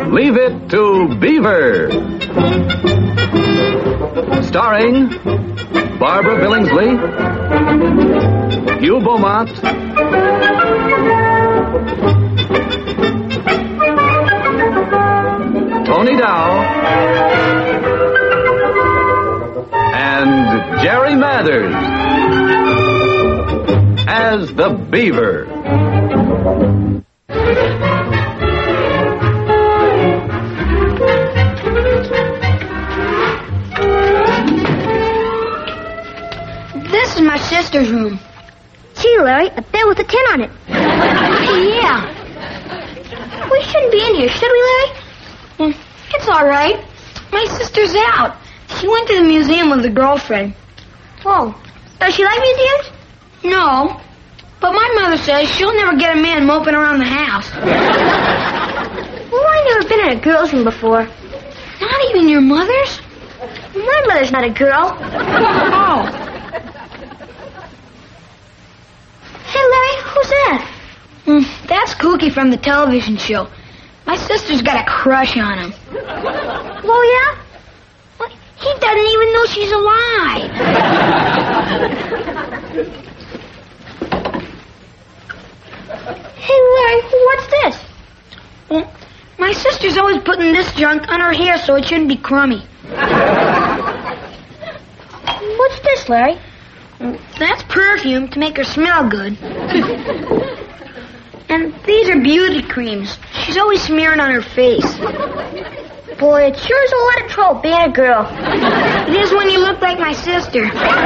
Leave It to Beaver. Starring Barbara Billingsley, Hugh Beaumont, Tony Dow, and Jerry Mathers as the Beaver. This is my sister's room. Gee, Larry, a bed with a tin on it. Yeah. We shouldn't be in here, should we, Larry? It's all right. My sister's out. She went to the museum with a girlfriend. Oh, does she like museums? No, but my mother says she'll never get a man moping around the house. Well, I've never been in a girl's room before. Not even your mother's? My mother's not a girl. Oh. Hey, Larry, who's that? That's Kooky from the television show. My sister's got a crush on him. Oh, yeah? Well, he doesn't even know she's alive. Hey, Larry, what's this? Well, my sister's always putting this junk on her hair so it shouldn't be crummy. What's this, Larry? That's perfume to make her smell good. And these are beauty creams. She's always smearing on her face. Boy, it sure is a lot of trouble being a girl. It is when you look like my sister.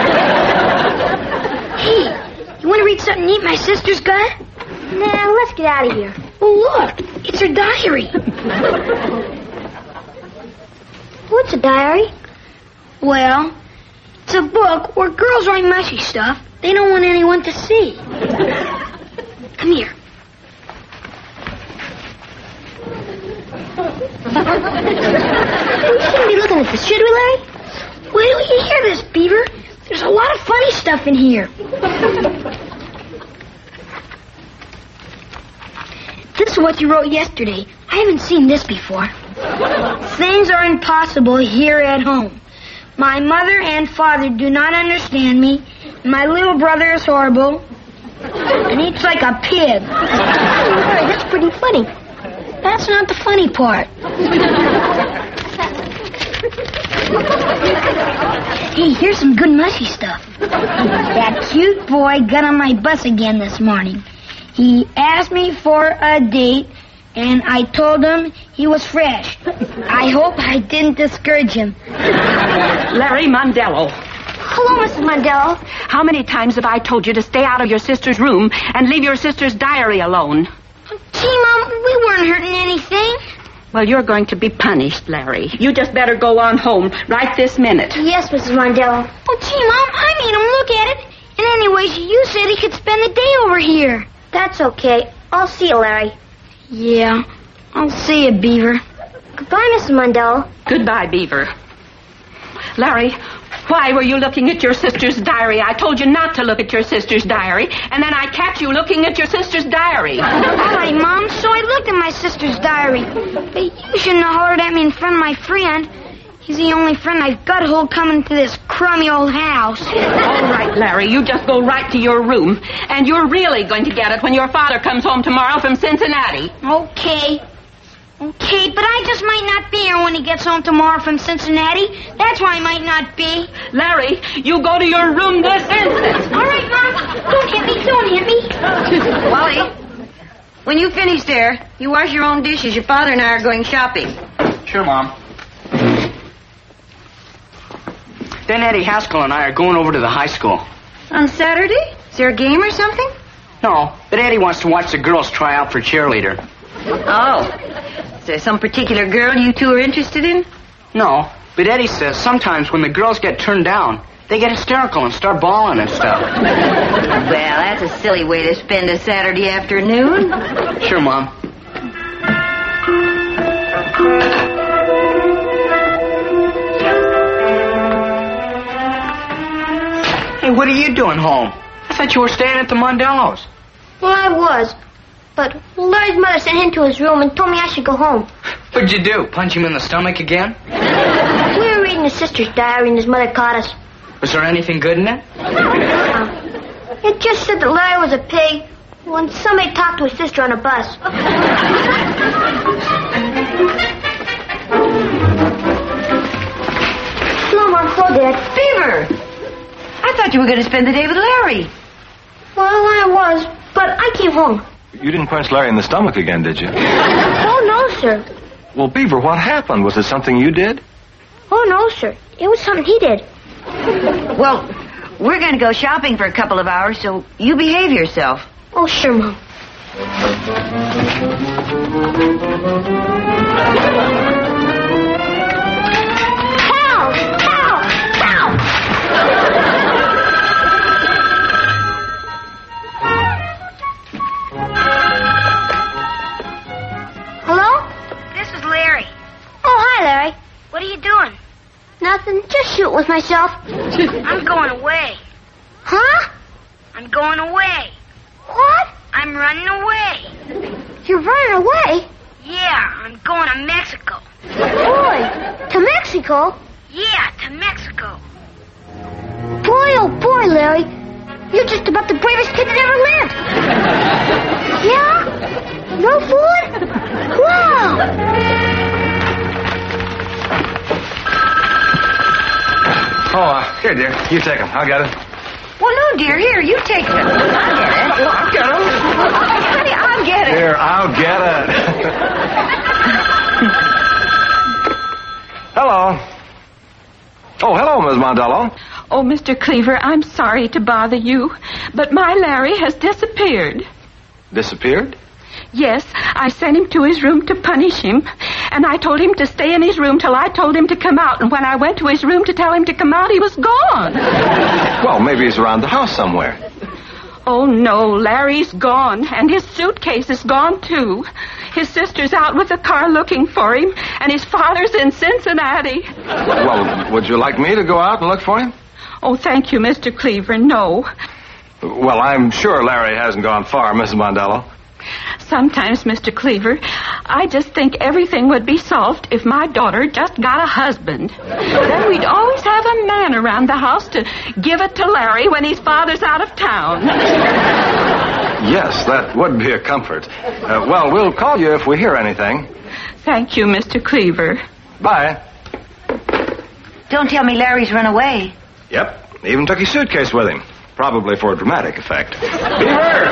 Hey, you want to read something neat my sister's got? Nah, let's get out of here. Oh, look, it's her diary. What's a diary? Well, it's a book where girls write mushy stuff they don't want anyone to see. Come here. We shouldn't be looking at this, should we, Larry? Wait till you hear this, Beaver. There's a lot of funny stuff in here. This is what you wrote yesterday. I haven't seen this before. Things are impossible here at home. My mother and father do not understand me. My little brother is horrible and eats like a pig. Larry, that's pretty funny. That's not the funny part. Hey, here's some good mushy stuff. That cute boy got on my bus again this morning. He asked me for a date, and I told him he was fresh. I hope I didn't discourage him. Larry Mondello. Hello, Mrs. Mondello. How many times have I told you to stay out of your sister's room and leave your sister's diary alone? Gee, Mom, we weren't hurting anything. Well, you're going to be punished, Larry. You just better go on home right this minute. Yes, Mrs. Mondello. Oh, gee, Mom, I made him look at it. And anyways, you said he could spend the day over here. That's okay. I'll see you, Larry. Yeah, I'll see you, Beaver. Goodbye, Mrs. Mondello. Goodbye, Beaver. Larry, why were you looking at your sister's diary? I told you not to look at your sister's diary, and then I catch you looking at your sister's diary. All right, Mom, so I looked at my sister's diary. But you shouldn't have hollered at me in front of my friend. He's the only friend I've got who'll come into this crummy old house. All right, Larry, you just go right to your room, and you're really going to get it when your father comes home tomorrow from Cincinnati. Okay, but I just might not be here when he gets home tomorrow from Cincinnati. That's why I might not be. Larry, you go to your room this instant. All right, Mom. Don't hit me. Wally, when you finish there, you wash your own dishes. Your father and I are going shopping. Sure, Mom. Then Eddie Haskell and I are going over to the high school. On Saturday? Is there a game or something? No, but Eddie wants to watch the girls try out for cheerleader. Oh. Is there some particular girl you two are interested in? No, but Eddie says sometimes when the girls get turned down, they get hysterical and start bawling and stuff. Well, that's a silly way to spend a Saturday afternoon. Sure, Mom. Hey, what are you doing home? I thought you were staying at the Mondellos. Well, I was. But Larry's mother sent him to his room and told me I should go home. What'd you do? Punch him in the stomach again? We were reading his sister's diary and his mother caught us. Was there anything good in it? It just said that Larry was a pig when somebody talked to his sister on a bus. No, Mom, hold Dad. Beaver! I thought you were going to spend the day with Larry. Well, I was, but I came home. You didn't punch Larry in the stomach again, did you? Oh, no, sir. Well, Beaver, what happened? Was it something you did? Oh, no, sir. It was something he did. Well, we're going to go shopping for a couple of hours, so you behave yourself. Oh, sure, Mom. Help! Help! Help! Hello? This is Larry. Oh, hi, Larry. What are you doing? Nothing. Just shooting with myself. I'm going away. Huh? I'm going away. What? I'm running away. You're running away? Yeah, I'm going to Mexico. Boy, to Mexico? Yeah, to Mexico. Boy, oh boy, Larry. You're just about the bravest kid that ever lived. Yeah? No fooling? Wow. Oh, here, dear. You take him. I'll get it. Well, no, dear. Here, you take them. I'll get it. Well, I'll get him. Honey, I'll get it. Here, I'll get it. Hello. Oh, hello, Miss Mondello. Oh, Mr. Cleaver, I'm sorry to bother you, but my Larry has disappeared. Disappeared? Yes, I sent him to his room to punish him, and I told him to stay in his room till I told him to come out, and when I went to his room to tell him to come out, he was gone. Well, maybe he's around the house somewhere. Oh, no, Larry's gone, and his suitcase is gone, too. His sister's out with the car looking for him, and his father's in Cincinnati. Well, would you like me to go out and look for him? Oh, thank you, Mr. Cleaver, no. Well, I'm sure Larry hasn't gone far, Mrs. Mondello. Sometimes, Mr. Cleaver, I just think everything would be solved if my daughter just got a husband. Then we'd always have a man around the house to give it to Larry when his father's out of town. Yes, that would be a comfort. Well, we'll call you if we hear anything. Thank you, Mr. Cleaver. Bye. Don't tell me Larry's run away. Yep, even took his suitcase with him. Probably for dramatic effect. Beaver!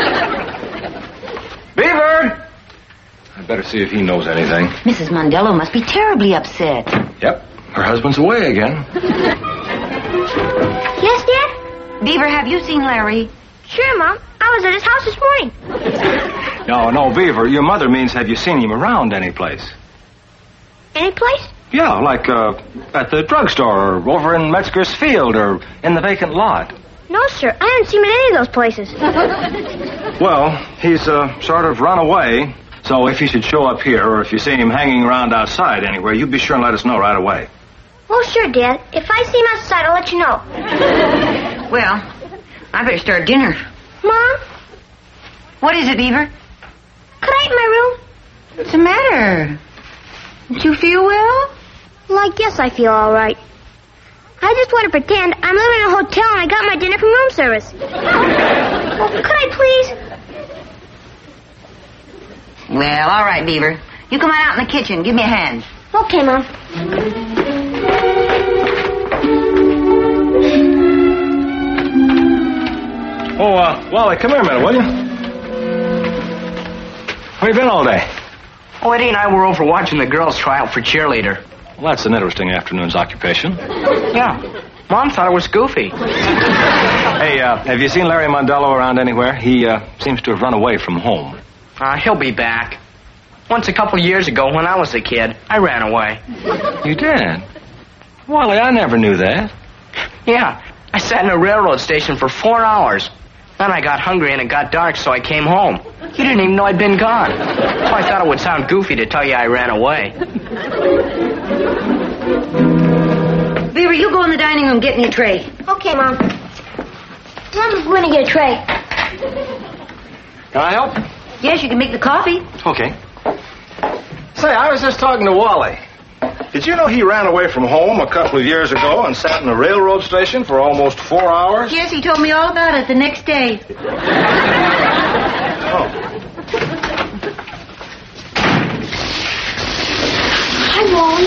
Beaver! I'd better see if he knows anything. Mrs. Mondello must be terribly upset. Yep, her husband's away again. Yes, Dad? Beaver, have you seen Larry? Sure, Mom. I was at his house this morning. No, Beaver, your mother means have you seen him around any place? Any place? Yeah, like at the drugstore or over in Metzger's field or in the vacant lot. No, sir. I haven't seen him in any of those places. Well, he's sort of run away, so if he should show up here or if you see him hanging around outside anywhere, you be sure and let us know right away. Oh, sure, Dad. If I see him outside, I'll let you know. Well, I better start dinner. Mom, What is it, Beaver? could I eat in my room? What's the matter? Don't you feel well? Well, I guess I feel all right. I just want to pretend I'm living in a hotel and I got my dinner from room service. Oh, could I please? Well, all right, Beaver. You come on out in the kitchen. Give me a hand. Okay, Mom. Oh, Wally, come here a minute, will you? Where you been all day? Oh, Eddie and I were over watching the girls try out for cheerleader. Well, that's an interesting afternoon's occupation. Yeah. Mom thought it was goofy. Hey, have you seen Larry Mondello around anywhere? He seems to have run away from home. He'll be back. Once a couple years ago, when I was a kid, I ran away. You did? Wally, I never knew that. Yeah. I sat in a railroad station for 4 hours. Then I got hungry and it got dark, so I came home. You didn't even know I'd been gone. So I thought it would sound goofy to tell you I ran away. Beaver, you go in the dining room, get me a tray. Okay, Mom. Mom's going to get a tray. Can I help? Yes, you can make the coffee. Okay. Say, I was just talking to Wally. Did you know he ran away from home a couple of years ago and sat in a railroad station for almost 4 hours? Yes, he told me all about it the next day. Oh. Hi, Wally.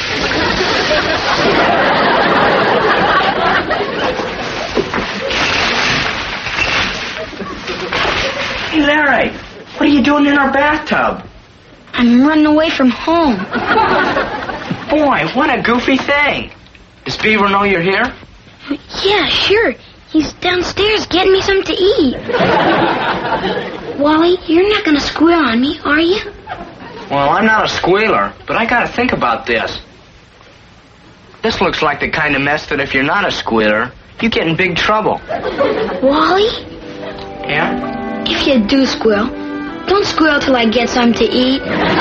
Hey, Larry, what are you doing in our bathtub? I'm running away from home. Boy, what a goofy thing. Does Beaver know you're here? Yeah, sure. He's downstairs getting me something to eat. Wally, you're not going to squeal on me, are you? Well, I'm not a squealer, but I gotta think about this. This looks like the kind of mess that if you're not a squealer, you get in big trouble. Wally, Yeah? if you do squeal, don't squeal till I get something to eat.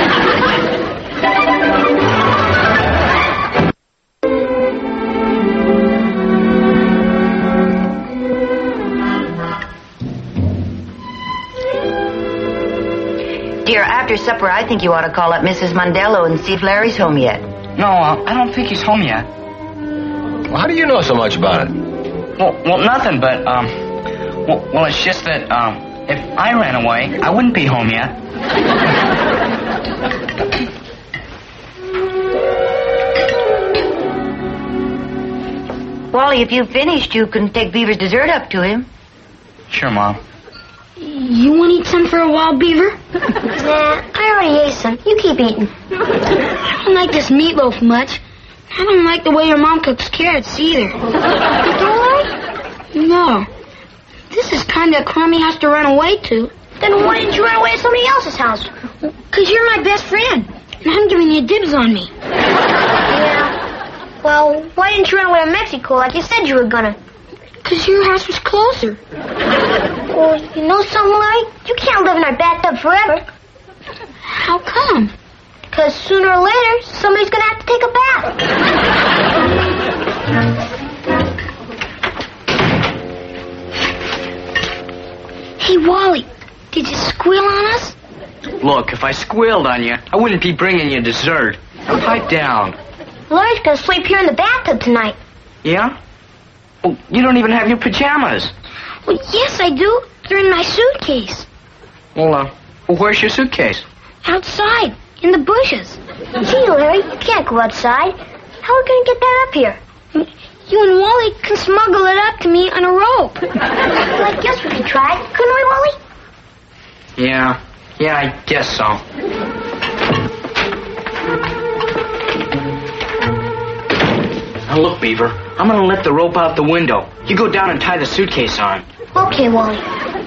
Dear, after supper, I think you ought to call up Mrs. Mondello and see if Larry's home yet. No, I don't think he's home yet. Well, how do you know so much about it? Well, nothing, but, well, it's just that, if I ran away, I wouldn't be home yet. Wally, if you've finished, you can take Beaver's dessert up to him. Sure, Mom. You want to eat some for a while, Beaver? Nah, I already ate some. You keep eating. I don't like this meatloaf much. I don't like the way your mom cooks carrots either. You don't like? No. This is kind of a crummy house to run away to. Then why didn't you run away to somebody else's house? Because you're my best friend. And I'm giving you dibs on me. Yeah. Well, why didn't you run away to Mexico like you said you were gonna? Because your house was closer. Well, you know something, Larry? You can't live in our bathtub forever. How come? Because sooner or later, somebody's gonna have to take a bath. Hey, Wally, did you squeal on us? Look, if I squealed on you, I wouldn't be bringing you dessert. Pipe down. Larry's gonna sleep here in the bathtub tonight. Yeah? Oh, you don't even have your pajamas. Well, yes, I do. They're in my suitcase. Well, where's your suitcase? Outside, in the bushes. Gee, Larry, you can't go outside. How are we gonna get that up here? You and Wally can smuggle it up to me on a rope. Well, I guess we could try. Couldn't we, Wally? Yeah, I guess so. Now look, Beaver, I'm gonna let the rope out the window. You go down and tie the suitcase on. Okay, Wally.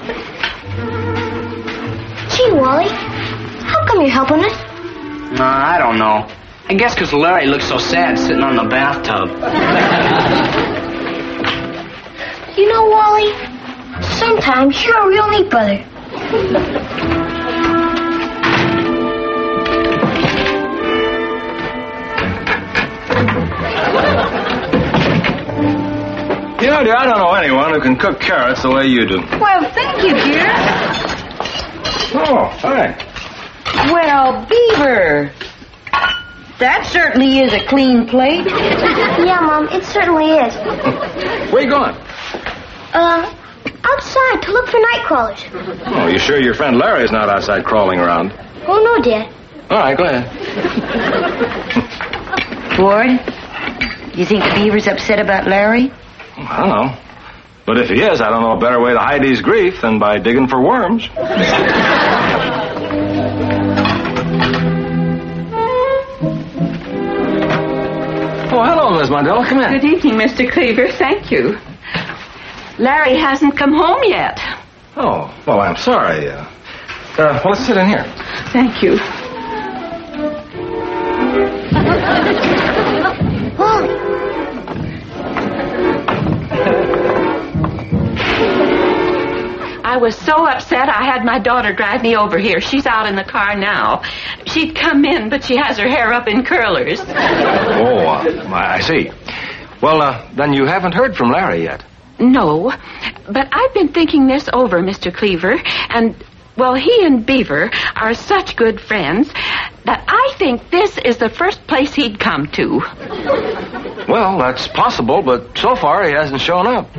Gee, Wally, how come you're helping us? I don't know. I guess 'cause Larry looks so sad sitting on the bathtub. You know, Wally, sometimes you're a real neat brother. You know, dear, I don't know anyone who can cook carrots the way you do. Well, thank you, dear. Oh, hi. Well, Beaver, that certainly is a clean plate. Yeah, Mom, it certainly is. Where you going? Outside to look for night crawlers. Oh, you sure your friend Larry's not outside crawling around? Oh, no, Dad. All right, go ahead. Ward, you think the Beaver's upset about Larry? I don't know. But if he is, I don't know a better way to hide his grief than by digging for worms. Oh, hello, Miss Mondello. Come in. Good evening, Mr. Cleaver. Thank you. Larry hasn't come home yet. Oh, well, I'm sorry. Well, let's sit in here. Thank you. Wally. I was so upset I had my daughter drive me over here. She's out in the car now. She'd come in, but she has her hair up in curlers. Oh, I see. Well, then you haven't heard from Larry yet. No, but I've been thinking this over, Mr. Cleaver, and, well, he and Beaver are such good friends that I think this is the first place he'd come to. Well, that's possible, but so far he hasn't shown up.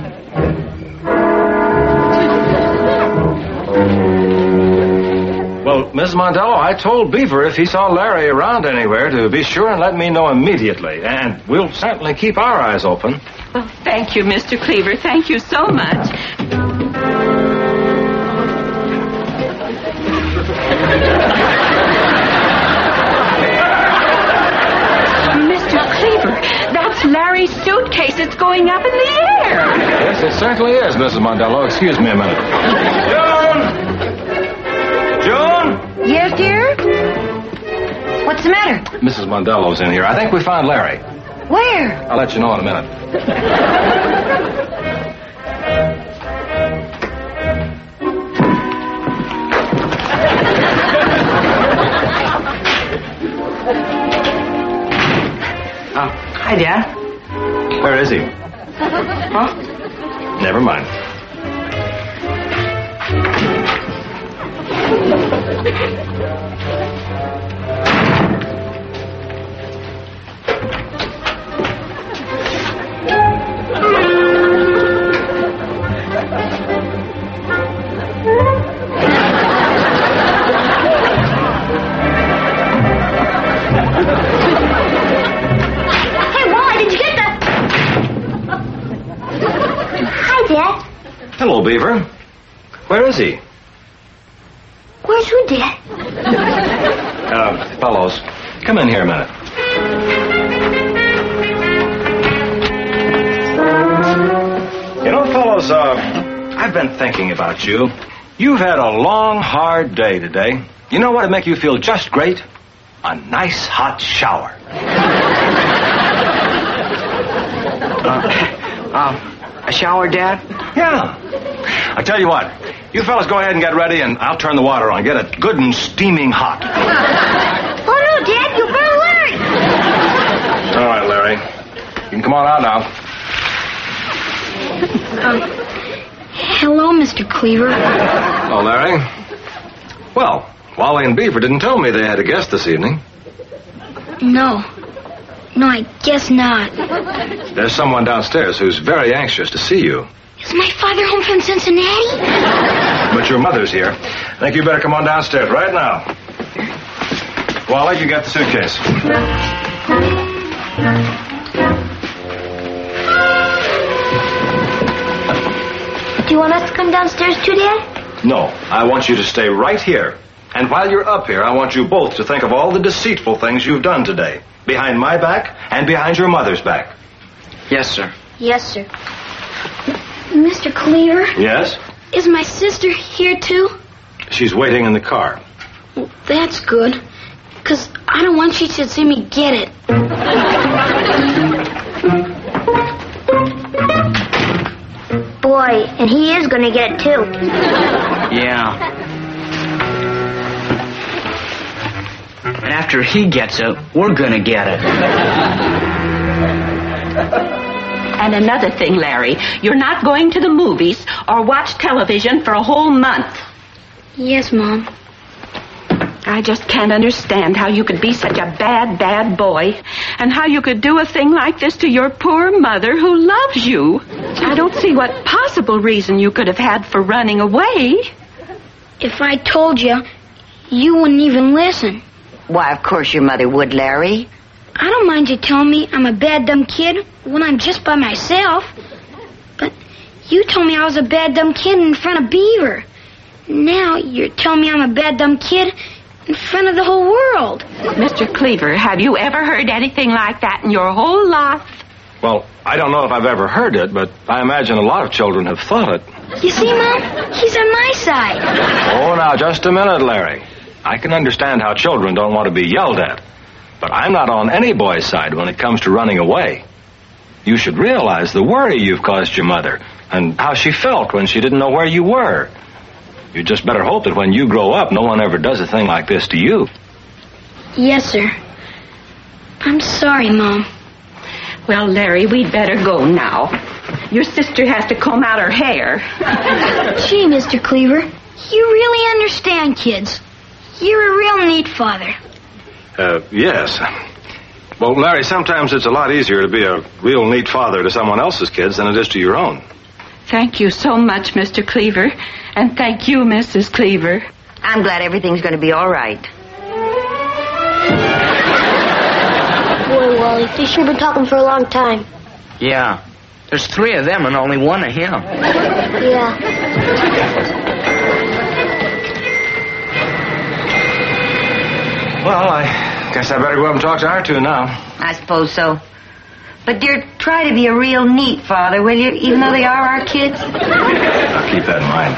Well, Miss Mondello, I told Beaver if he saw Larry around anywhere to be sure and let me know immediately. And we'll certainly keep our eyes open. Well, thank you, Mr. Cleaver. Thank you so much. Mr. Cleaver, that's Larry's suitcase. It's going up in the air. Yes, it certainly is, Mrs. Mondello. Excuse me a minute. Joan! Yes, dear? What's the matter? Mrs. Mondello's in here. I think we found Larry. Where? I'll let you know in a minute. Hi, Dad. Where is he? Huh? Never mind. Hello, Beaver. Where is he? Where's who, Dad? Fellows, come in here a minute. You know, fellows, I've been thinking about you. You've had a long, hard day today. You know what would make you feel just great? A nice hot shower. A shower, Dad? Yeah. I tell you what, you fellas go ahead and get ready, and I'll turn the water on. Get it good and steaming hot. Oh, no, Dad, you better learn. All right, Larry. You can come on out now. Hello, Mr. Cleaver. Oh, Larry. Well, Wally and Beaver didn't tell me they had a guest this evening. No, I guess not. There's someone downstairs who's very anxious to see you. Is my father home from Cincinnati? But your mother's here. I think you better come on downstairs right now. Wally, you got the suitcase. Do you want us to come downstairs too, Dad? No, I want you to stay right here. And while you're up here, I want you both to think of all the deceitful things you've done today. Behind my back and behind your mother's back. Yes, sir. Yes, sir. Mr. Cleaver? Yes? Is my sister here, too? She's waiting in the car. Well, that's good. Because I don't want she to see me get it. Boy, and he is going to get it, too. Yeah. And after he gets it, we're gonna get it. And another thing, Larry, you're not going to the movies or watch television for a whole month. Yes, Mom. I just can't understand how you could be such a bad, bad boy, and how you could do a thing like this to your poor mother who loves you. I don't see what possible reason you could have had for running away. If I told you, you wouldn't even listen. Why, of course your mother would, Larry. I don't mind you telling me I'm a bad, dumb kid when I'm just by myself. But you told me I was a bad, dumb kid in front of Beaver. Now you're telling me I'm a bad, dumb kid in front of the whole world. Mr. Cleaver, have you ever heard anything like that in your whole life? Well, I don't know if I've ever heard it, but I imagine a lot of children have thought it. You see, Mom? He's on my side. Oh, now, just a minute, Larry. I can understand how children don't want to be yelled at. But I'm not on any boy's side when it comes to running away. You should realize the worry you've caused your mother and how she felt when she didn't know where you were. You just better hope that when you grow up, no one ever does a thing like this to you. Yes, sir. I'm sorry, Mom. Well, Larry, we'd better go now. Your sister has to comb out her hair. Gee, Mr. Cleaver, you really understand kids. You're a real neat father. Yes. Well, Larry, sometimes it's a lot easier to be a real neat father to someone else's kids than it is to your own. Thank you so much, Mr. Cleaver. And thank you, Mrs. Cleaver. I'm glad everything's going to be all right. Boy, Wally, they sure been talking for a long time. Yeah. There's 3 of them and only 1 of him. Yeah. Well, I guess I better go up and talk to our 2 now. I suppose so. But, dear, try to be a real neat father, will you? Even though they are our kids. I'll keep that in mind.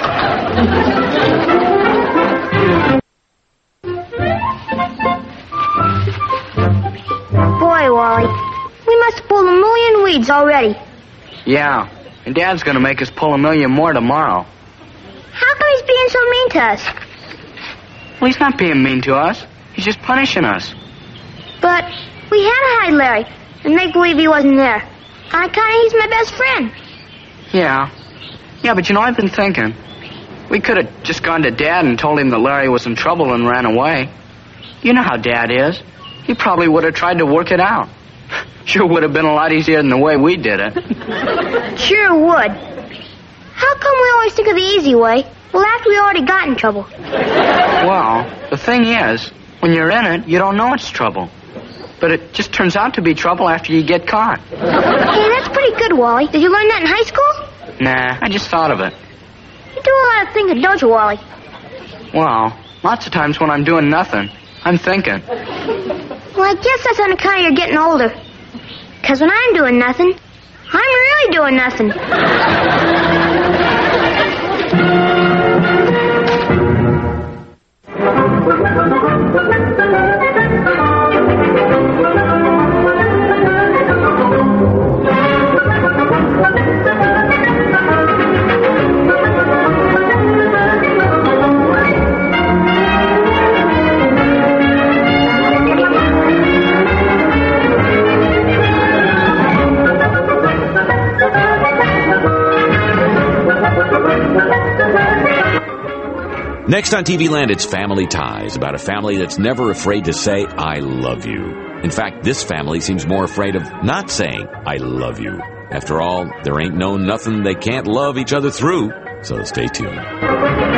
Boy, Wally, we must have pulled a million weeds already. Yeah. And Dad's going to make us pull 1 million more tomorrow. How come he's being so mean to us? Well, he's not being mean to us. He's just punishing us. But we had to hide Larry and make believe he wasn't there. On account of he's my best friend. Yeah. Yeah, but I've been thinking. We could have just gone to Dad and told him that Larry was in trouble and ran away. You know how Dad is. He probably would have tried to work it out. Sure would have been a lot easier than the way we did it. Sure would. How come we always think of the easy way? Well, after we already got in trouble. Well, the thing is, when you're in it, you don't know it's trouble. But it just turns out to be trouble after you get caught. Hey, that's pretty good, Wally. Did you learn that in high school? Nah, I just thought of it. You do a lot of thinking, don't you, Wally? Well, lots of times when I'm doing nothing, I'm thinking. Well, I guess that's on account of you're getting older. Because when I'm doing nothing, I'm really doing nothing. Next on TV Land, it's Family Ties, about a family that's never afraid to say, I love you. In fact, this family seems more afraid of not saying, I love you. After all, there ain't no nothing they can't love each other through, so stay tuned.